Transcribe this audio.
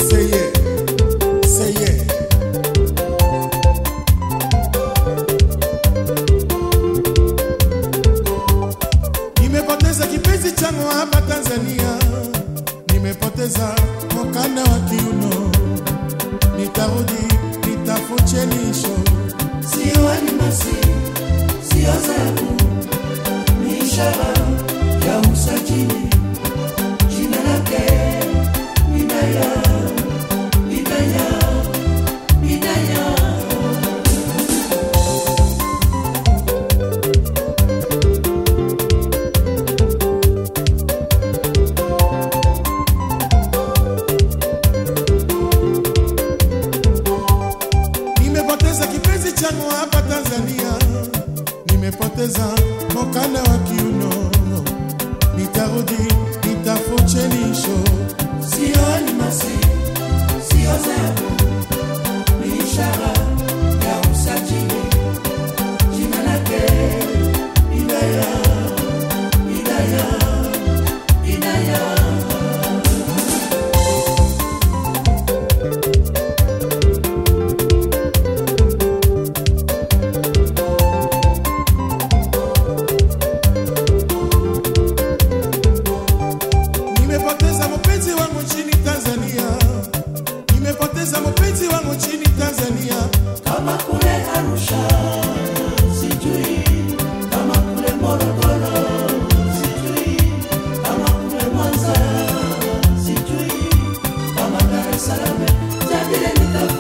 Nimepoteza kipenzi changu hapa Tanzania, nimepoteza mkanda wa kiuno, nitarudi nitafute nisho, sio animasi, sio zabu, ni ishara ya usajili, jina lake Hidaya, Hidaya, Hidaya. Nimepoteza kipenzi changu hapa Tanzania, nimepoteza mkanda wa kiuno, nitarudi nitafute nisho, sio animasi, sio zabu, ni ishara ya usajili, jina lake Hidaya, Hidaya, Hidaya. Nimepoteza mpenzi wangu nchini Tanzania, nimepoteza mpenzi wangu nchini Tanzania, kama kule Arusha sijui, kama kule Morogoro sijui, kama kule Mwanza sijui, kama Dar es Salaam, tabile nitafuta